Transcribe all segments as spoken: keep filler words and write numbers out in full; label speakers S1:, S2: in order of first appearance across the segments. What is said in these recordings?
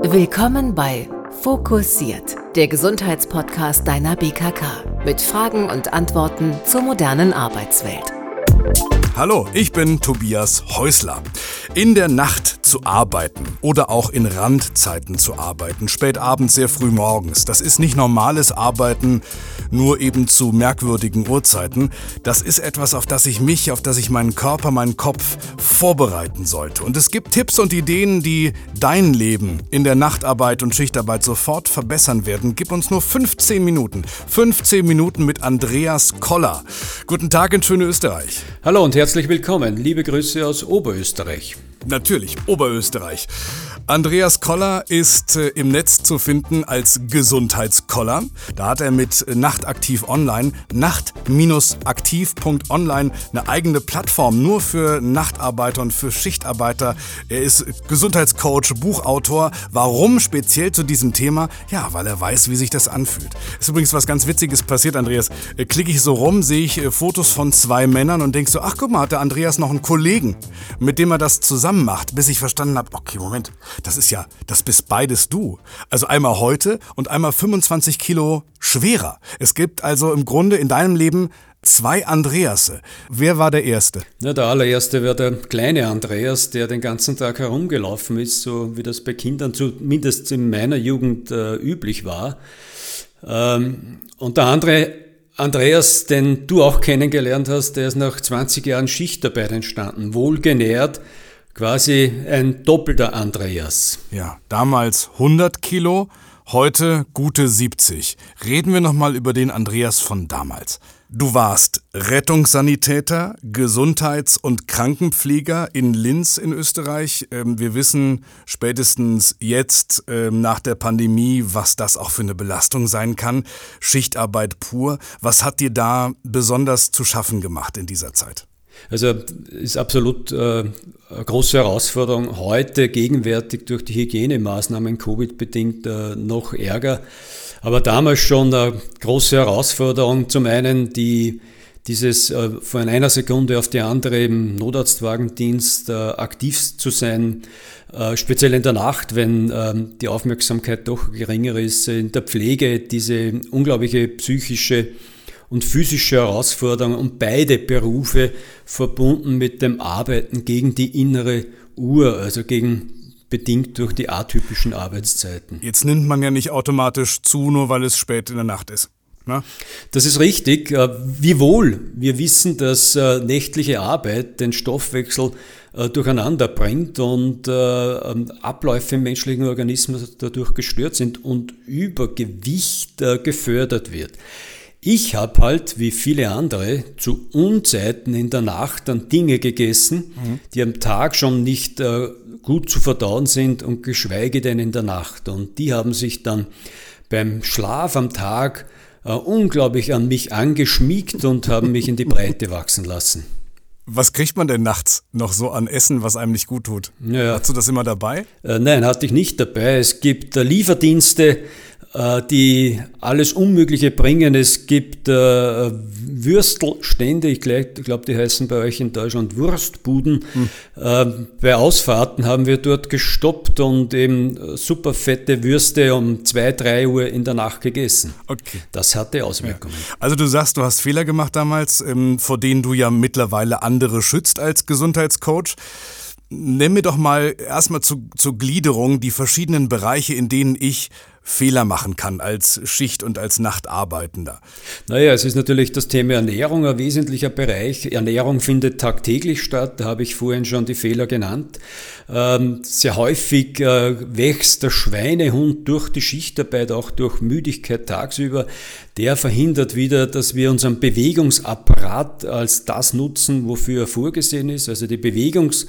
S1: Willkommen bei Fokussiert, der Gesundheitspodcast deiner B K K mit Fragen und Antworten zur modernen Arbeitswelt.
S2: Hallo, ich bin Tobias Häusler. In der Nacht zu arbeiten oder auch in Randzeiten zu arbeiten, spät abends, sehr früh morgens, das ist nicht normales Arbeiten, nur eben zu merkwürdigen Uhrzeiten. Das ist etwas, auf das ich mich, auf das ich meinen Körper, meinen Kopf vorbereiten sollte. Und es gibt Tipps und Ideen, die dein Leben in der Nachtarbeit und Schichtarbeit sofort verbessern werden. Gib uns nur fünfzehn Minuten. fünfzehn Minuten mit Andreas Koller. Guten Tag in schöne Österreich.
S3: Hallo und herzlich willkommen. Liebe Grüße aus Oberösterreich.
S2: Natürlich, Oberösterreich. Andreas Koller ist äh, im Netz zu finden als Gesundheitskoller. Da hat er mit Nachtaktiv Online, nacht aktiv punkt online, eine eigene Plattform nur für Nachtarbeiter und für Schichtarbeiter. Er ist Gesundheitscoach, Buchautor. Warum speziell zu diesem Thema? Ja, weil er weiß, wie sich das anfühlt. Ist übrigens was ganz Witziges passiert, Andreas. Äh, klicke ich so rum, sehe ich äh, Fotos von zwei Männern und denke so, ach guck mal, hat der Andreas noch einen Kollegen, mit dem er das zusammen macht, bis ich verstanden habe, okay, Moment, das ist ja, das bist beides du. Also einmal heute und einmal fünfundzwanzig Kilo schwerer. Es gibt also im Grunde in deinem Leben zwei Andreasse. Wer war der Erste?
S3: Ja, der allererste war der kleine Andreas, der den ganzen Tag herumgelaufen ist, so wie das bei Kindern zumindest in meiner Jugend äh, üblich war. Ähm, und der andere Andreas, den du auch kennengelernt hast, der ist nach zwanzig Jahren Schichtarbeit entstanden, wohlgenährt, quasi ein doppelter Andreas.
S2: Ja, damals hundert Kilo, heute gute siebzig. Reden wir nochmal über den Andreas von damals. Du warst Rettungssanitäter, Gesundheits- und Krankenpfleger in Linz in Österreich. Wir wissen spätestens jetzt nach der Pandemie, was das auch für eine Belastung sein kann. Schichtarbeit pur. Was hat dir da besonders zu schaffen gemacht in dieser Zeit?
S3: Also ist absolut äh, eine große Herausforderung. Heute gegenwärtig durch die Hygienemaßnahmen Covid-bedingt äh, noch ärger. Aber damals schon eine große Herausforderung. Zum einen die, dieses äh, von einer Sekunde auf die andere im Notarztwagendienst äh, aktiv zu sein, äh, speziell in der Nacht, wenn äh, die Aufmerksamkeit doch geringer ist. In der Pflege diese unglaubliche psychische und physische Herausforderung und beide Berufe verbunden mit dem Arbeiten gegen die innere Uhr, also gegen bedingt durch die atypischen Arbeitszeiten.
S2: Jetzt nimmt man ja nicht automatisch zu, nur weil es spät in der Nacht ist. Na?
S3: Das ist richtig. Wiewohl wir wissen, dass nächtliche Arbeit den Stoffwechsel durcheinander bringt und Abläufe im menschlichen Organismus dadurch gestört sind und Übergewicht gefördert wird. Ich habe halt, wie viele andere, zu Unzeiten in der Nacht dann Dinge gegessen, mhm. die am Tag schon nicht äh, gut zu verdauen sind und geschweige denn in der Nacht. Und die haben sich dann beim Schlaf am Tag äh, unglaublich an mich angeschmiegt und haben mich in die Breite wachsen lassen.
S2: Was kriegt man denn nachts noch so an Essen, was einem nicht gut tut? Ja. Hast du das immer dabei?
S3: Äh, nein, hatte ich nicht dabei. Es gibt äh, Lieferdienste, die alles Unmögliche bringen. Es gibt äh, Würstelstände, ich glaube, die heißen bei euch in Deutschland Wurstbuden. Hm. Äh, bei Ausfahrten haben wir dort gestoppt und eben super fette Würste um zwei, drei Uhr in der Nacht gegessen.
S2: Okay.
S3: Das hatte Auswirkungen.
S2: Ja. Also du sagst, du hast Fehler gemacht damals, ähm, vor denen du ja mittlerweile andere schützt als Gesundheitscoach. Nenn mir doch mal erstmal zu, zur Gliederung die verschiedenen Bereiche, in denen ich Fehler machen kann als Schicht- und als Nachtarbeitender.
S3: Naja, es ist natürlich das Thema Ernährung ein wesentlicher Bereich. Ernährung findet tagtäglich statt, da habe ich vorhin schon die Fehler genannt. Ähm, sehr häufig äh, wächst der Schweinehund durch die Schichtarbeit, auch durch Müdigkeit tagsüber. Der verhindert wieder, dass wir unseren Bewegungsapparat als das nutzen, wofür er vorgesehen ist. Also die Bewegungs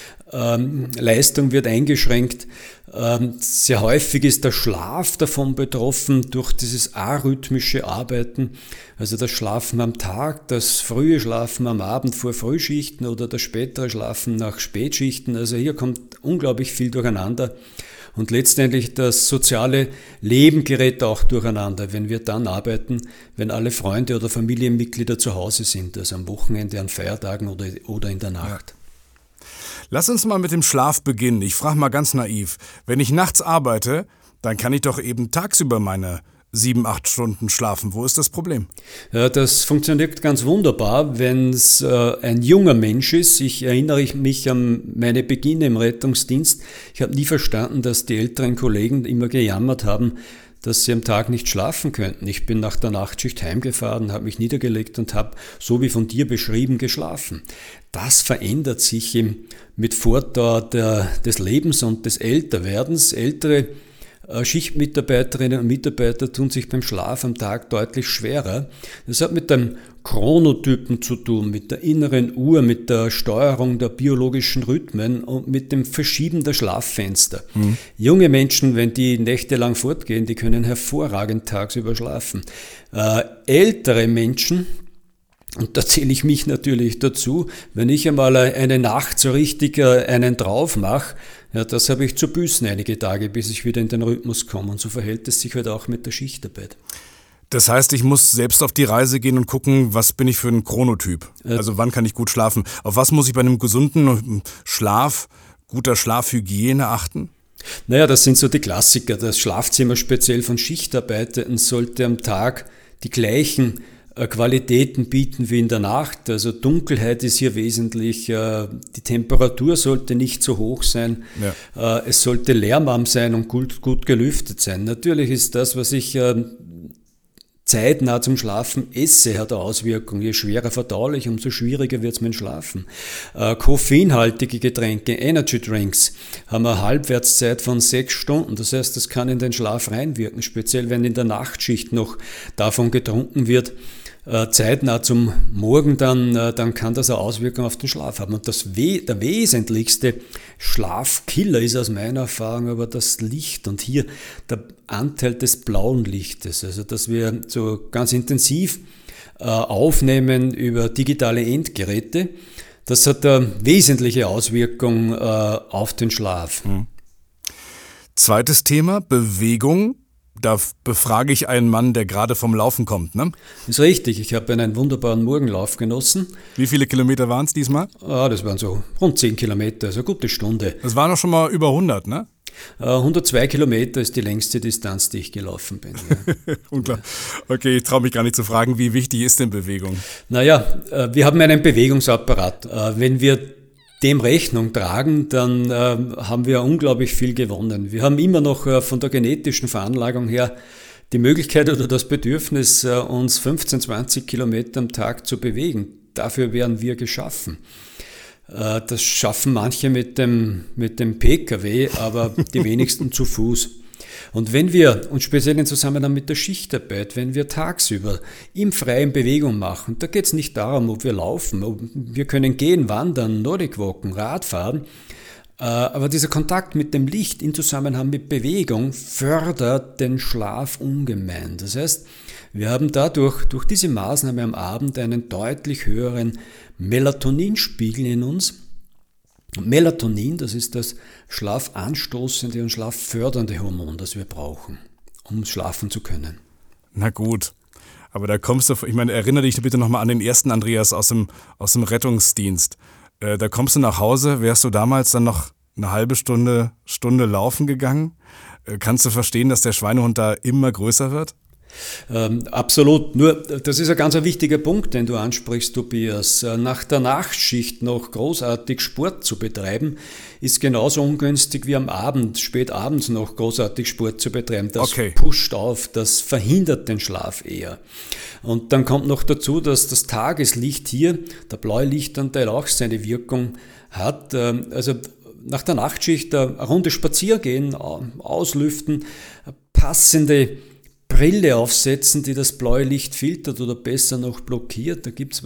S3: Ähm, Leistung wird eingeschränkt. Ähm, sehr häufig ist der Schlaf davon betroffen durch dieses arrhythmische Arbeiten, also das Schlafen am Tag, das frühe Schlafen am Abend vor Frühschichten oder das spätere Schlafen nach Spätschichten. Also hier kommt unglaublich viel durcheinander. Und letztendlich das soziale Leben gerät auch durcheinander, wenn wir dann arbeiten, wenn alle Freunde oder Familienmitglieder zu Hause sind, also am Wochenende, an Feiertagen oder, oder in der Nacht.
S2: Ja. Lass uns mal mit dem Schlaf beginnen. Ich frage mal ganz naiv. Wenn ich nachts arbeite, dann kann ich doch eben tagsüber meine sieben, acht Stunden schlafen. Wo ist das Problem?
S3: Ja, das funktioniert ganz wunderbar, wenn es äh, ein junger Mensch ist. Ich erinnere mich an meine Beginne im Rettungsdienst. Ich habe nie verstanden, dass die älteren Kollegen immer gejammert haben, dass sie am Tag nicht schlafen könnten. Ich bin nach der Nachtschicht heimgefahren, habe mich niedergelegt und habe, so wie von dir beschrieben, geschlafen. Das verändert sich im, mit Fortdauer der, des Lebens und des Älterwerdens. Ältere Schichtmitarbeiterinnen und Mitarbeiter tun sich beim Schlaf am Tag deutlich schwerer. Das hat mit dem Chronotypen zu tun, mit der inneren Uhr, mit der Steuerung der biologischen Rhythmen und mit dem Verschieben der Schlaffenster. Mhm. Junge Menschen, wenn die nächtelang fortgehen, die können hervorragend tagsüber schlafen. Äh, ältere Menschen, und da zähle ich mich natürlich dazu, wenn ich einmal eine Nacht so richtig einen drauf mache, ja, das habe ich zu büßen einige Tage, bis ich wieder in den Rhythmus komme. Und so verhält es sich halt auch mit der Schichtarbeit.
S2: Das heißt, ich muss selbst auf die Reise gehen und gucken, was bin ich für ein Chronotyp? Also wann kann ich gut schlafen? Auf was muss ich bei einem gesunden Schlaf, guter Schlafhygiene achten?
S3: Naja, das sind so die Klassiker. Das Schlafzimmer speziell von Schichtarbeitenden sollte am Tag die gleichen Qualitäten bieten wie in der Nacht. Also Dunkelheit ist hier wesentlich, die Temperatur sollte nicht so hoch sein, ja. Es sollte lärmarm sein und gut, gut gelüftet sein. Natürlich ist das, was ich zeitnah zum Schlafen esse, hat eine Auswirkung. Je schwerer verdaulich, umso schwieriger wird es mit dem Schlafen. Äh, koffeinhaltige Getränke, Energy Drinks, haben eine Halbwertszeit von sechs Stunden. Das heißt, das kann in den Schlaf reinwirken, speziell wenn in der Nachtschicht noch davon getrunken wird. Äh, zeitnah zum Morgen, dann, äh, dann kann das eine Auswirkung auf den Schlaf haben. Und das we- der wesentlichste Schlafkiller ist aus meiner Erfahrung aber das Licht und hier der Anteil des blauen Lichtes, also dass wir so ganz intensiv äh, aufnehmen über digitale Endgeräte. Das hat eine wesentliche Auswirkung äh, auf den Schlaf.
S2: Mhm. Zweites Thema, Bewegung. Da befrage ich einen Mann, der gerade vom Laufen kommt, ne?
S3: Ist richtig. Ich habe einen wunderbaren Morgenlauf genossen.
S2: Wie viele Kilometer waren es diesmal?
S3: Ah, das waren so rund zehn Kilometer, also eine gute Stunde.
S2: Das waren doch schon mal über hundert, ne?
S3: hundertzwei Kilometer ist die längste Distanz, die ich gelaufen bin. Ja.
S2: Unklar. Okay, ich traue mich gar nicht zu fragen, wie wichtig ist denn Bewegung?
S3: Naja, wir haben einen Bewegungsapparat. Wenn wir dem Rechnung tragen, dann äh, haben wir unglaublich viel gewonnen. Wir haben immer noch äh, von der genetischen Veranlagung her die Möglichkeit oder das Bedürfnis, äh, uns fünfzehn, zwanzig Kilometer am Tag zu bewegen. Dafür wären wir geschaffen. Äh, das schaffen manche mit dem, mit dem P K W, aber die wenigsten zu Fuß. Und wenn wir, und speziell im Zusammenhang mit der Schichtarbeit, wenn wir tagsüber im freien Bewegung machen, da geht es nicht darum, ob wir laufen, ob wir können gehen, wandern, Nordic walken, Radfahren, äh, aber dieser Kontakt mit dem Licht im Zusammenhang mit Bewegung fördert den Schlaf ungemein. Das heißt, wir haben dadurch, durch diese Maßnahme am Abend einen deutlich höheren Melatoninspiegel in uns. Melatonin, das ist das schlafanstoßende und schlaffördernde Hormon, das wir brauchen, um schlafen zu können.
S2: Na gut, aber da kommst du, ich meine, erinnere dich bitte nochmal an den ersten Andreas aus dem, aus dem Rettungsdienst. Äh, da kommst du nach Hause, wärst du damals dann noch eine halbe Stunde, Stunde laufen gegangen? Äh, kannst du verstehen, dass der Schweinehund da immer größer wird?
S3: Ähm, absolut. Nur, das ist ein ganz wichtiger Punkt, den du ansprichst, Tobias. Nach der Nachtschicht noch großartig Sport zu betreiben, ist genauso ungünstig wie am Abend, spät abends noch großartig Sport zu betreiben. Das
S2: okay.
S3: pusht auf, das verhindert den Schlaf eher. Und dann kommt noch dazu, dass das Tageslicht hier, der blaue Lichtanteil, auch seine Wirkung hat. Also nach der Nachtschicht eine Runde spazieren gehen, auslüften, passende Brille aufsetzen, die das blaue Licht filtert oder besser noch blockiert. Da gibt es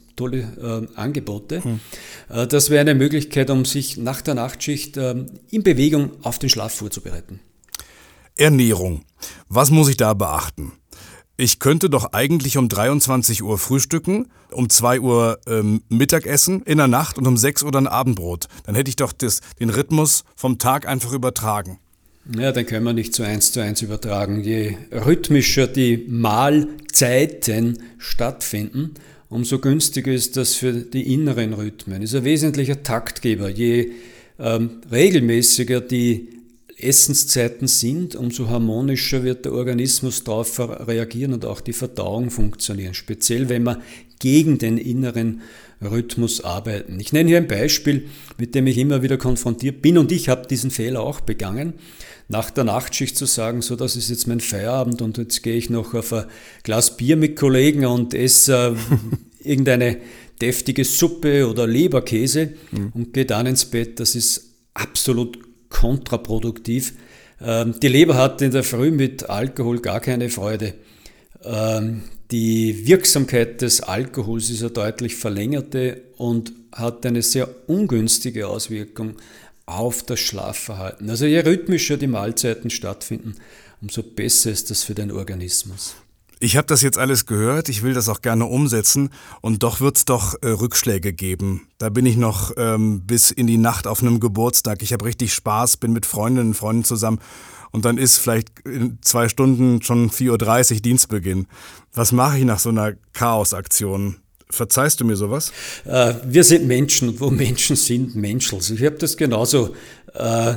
S3: tolle äh, Angebote. Hm. Äh, das wäre eine Möglichkeit, um sich nach der Nachtschicht äh, in Bewegung auf den Schlaf vorzubereiten.
S2: Ernährung. Was muss ich da beachten? Ich könnte doch eigentlich um dreiundzwanzig Uhr frühstücken, um zwei Uhr ähm, Mittagessen in der Nacht und um sechs Uhr dann Abendbrot. Dann hätte ich doch das, den Rhythmus vom Tag einfach übertragen.
S3: Ja, den können wir nicht so eins zu eins übertragen. Je rhythmischer die Mahlzeiten stattfinden, umso günstiger ist das für die inneren Rhythmen. Ist ein wesentlicher Taktgeber. Je ähm, regelmäßiger die Essenszeiten sind, umso harmonischer wird der Organismus darauf reagieren und auch die Verdauung funktionieren, speziell wenn wir gegen den inneren Rhythmus arbeiten. Ich nenne hier ein Beispiel, mit dem ich immer wieder konfrontiert bin, und ich habe diesen Fehler auch begangen, nach der Nachtschicht zu sagen, so, das ist jetzt mein Feierabend und jetzt gehe ich noch auf ein Glas Bier mit Kollegen und esse äh, irgendeine deftige Suppe oder Leberkäse mhm. und gehe dann ins Bett. Das ist absolut kontraproduktiv. Ähm, die Leber hat in der Früh mit Alkohol gar keine Freude. Ähm, die Wirksamkeit des Alkohols ist eine deutlich verlängerte und hat eine sehr ungünstige Auswirkung auf das Schlafverhalten. Also je rhythmischer die Mahlzeiten stattfinden, umso besser ist das für den Organismus.
S2: Ich habe das jetzt alles gehört, ich will das auch gerne umsetzen und doch wird es doch äh, Rückschläge geben. Da bin ich noch ähm, bis in die Nacht auf einem Geburtstag. Ich habe richtig Spaß, bin mit Freundinnen und Freunden zusammen und dann ist vielleicht in zwei Stunden schon vier Uhr dreißig Dienstbeginn. Was mache ich nach so einer Chaosaktion? Verzeihst du mir sowas?
S3: Äh, wir sind Menschen und wo Menschen sind, Menschels. Ich habe das genauso äh,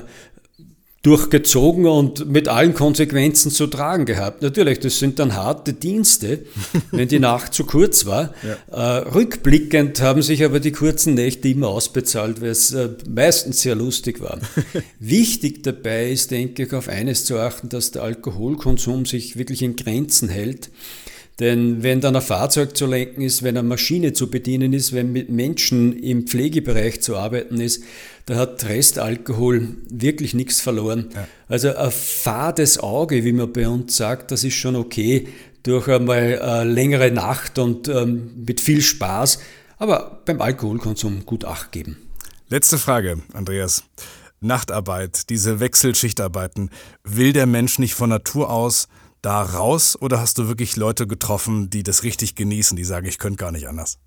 S3: durchgezogen und mit allen Konsequenzen zu tragen gehabt. Natürlich, das sind dann harte Dienste, wenn die Nacht zu kurz war. Ja. Äh, rückblickend haben sich aber die kurzen Nächte immer ausbezahlt, weil es äh, meistens sehr lustig war. Wichtig dabei ist, denke ich, auf eines zu achten, dass der Alkoholkonsum sich wirklich in Grenzen hält. Denn wenn dann ein Fahrzeug zu lenken ist, wenn eine Maschine zu bedienen ist, wenn mit Menschen im Pflegebereich zu arbeiten ist, da hat Restalkohol wirklich nichts verloren. Ja. Also ein fades Auge, wie man bei uns sagt, das ist schon okay, durch einmal eine längere Nacht und ähm, mit viel Spaß, aber beim Alkoholkonsum gut Acht geben.
S2: Letzte Frage, Andreas. Nachtarbeit, diese Wechselschichtarbeiten, will der Mensch nicht von Natur aus da raus oder hast du wirklich Leute getroffen, die das richtig genießen, die sagen, ich könnte gar nicht anders?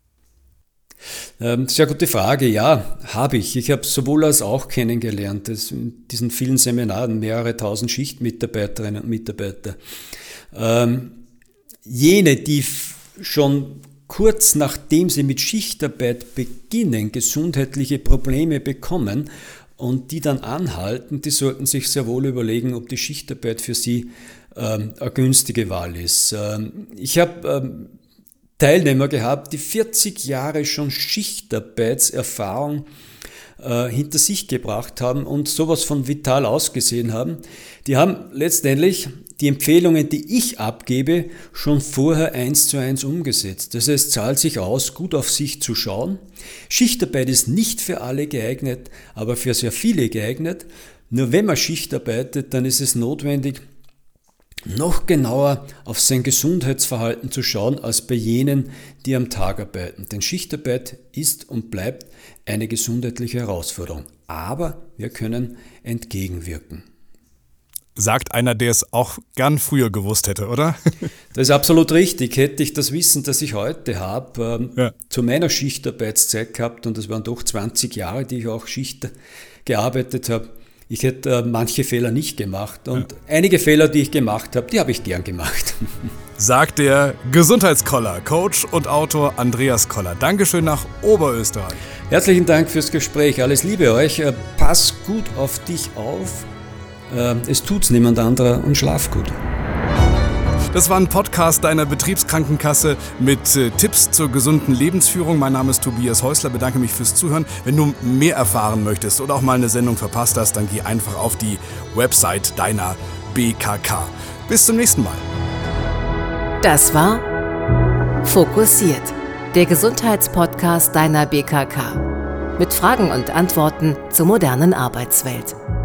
S3: Ähm, sehr gute Frage. Ja, habe ich. Ich habe sowohl als auch kennengelernt, das in diesen vielen Seminaren, mehrere tausend Schichtmitarbeiterinnen und Mitarbeiter. Ähm, jene, die f- schon kurz nachdem sie mit Schichtarbeit beginnen, gesundheitliche Probleme bekommen und die dann anhalten, die sollten sich sehr wohl überlegen, ob die Schichtarbeit für sie ähm, eine günstige Wahl ist. Ähm, ich habe ähm, Teilnehmer gehabt, die vierzig Jahre schon Schichtarbeitserfahrung äh, hinter sich gebracht haben und sowas von vital ausgesehen haben. Die haben letztendlich die Empfehlungen, die ich abgebe, schon vorher eins zu eins umgesetzt. Das heißt, es zahlt sich aus, gut auf sich zu schauen. Schichtarbeit ist nicht für alle geeignet, aber für sehr viele geeignet. Nur wenn man Schicht arbeitet, dann ist es notwendig, noch genauer auf sein Gesundheitsverhalten zu schauen, als bei jenen, die am Tag arbeiten. Denn Schichtarbeit ist und bleibt eine gesundheitliche Herausforderung. Aber wir können entgegenwirken.
S2: Sagt einer, der es auch gern früher gewusst hätte, oder?
S3: Das ist absolut richtig. Hätte ich das Wissen, das ich heute habe, ähm,
S2: ja.
S3: zu meiner Schichtarbeitszeit gehabt, und das waren doch zwanzig Jahre, die ich auch Schicht gearbeitet habe, ich hätte äh, manche Fehler nicht gemacht. Und ja. einige Fehler, die ich gemacht habe, die habe ich gern gemacht.
S2: Sagt der Gesundheitskoller, Coach und Autor Andreas Koller. Dankeschön nach Oberösterreich.
S3: Herzlichen Dank fürs Gespräch. Alles Liebe euch. Äh, pass gut auf dich auf. Äh, es tut's niemand anderer und schlaf gut.
S2: Das war ein Podcast deiner Betriebskrankenkasse mit äh, Tipps zur gesunden Lebensführung. Mein Name ist Tobias Häusler, bedanke mich fürs Zuhören. Wenn du mehr erfahren möchtest oder auch mal eine Sendung verpasst hast, dann geh einfach auf die Website deiner B K K. Bis zum nächsten Mal.
S1: Das war Fokussiert, der Gesundheitspodcast deiner B K K. Mit Fragen und Antworten zur modernen Arbeitswelt.